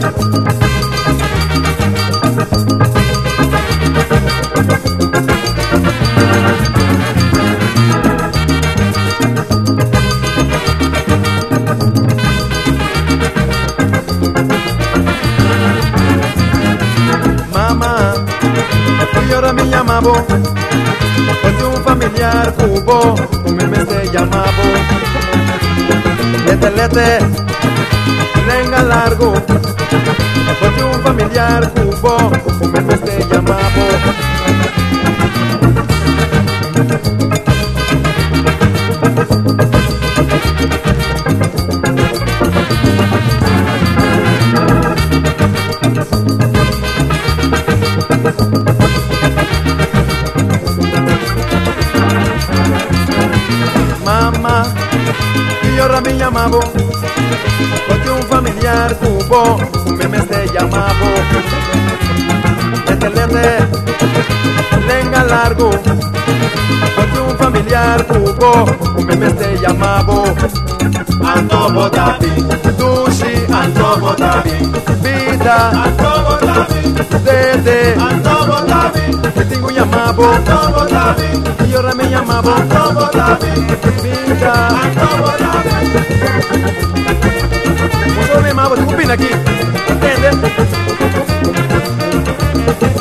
Mamá, y ahora me llamaba, porque un familiar jugó, un meme se llamaba. Lete, lenga largo, porque un familiar jugó, un meme se llamaba. Mamá, y ahora me llamaba, porque un familiar jugó, un meme se llamaba. Lete, lenga largo, porque un familiar jugó, un meme se llamaba. Antobo David, Dushi, Antobo David, vida, Antobo David, dede, Antobo David, que tengo llamado, Antobo David, y ahora me llamaba. Antobo David, Vida, Antobo David. yo me llamaba, tú opinas aquí, ¿entiendes?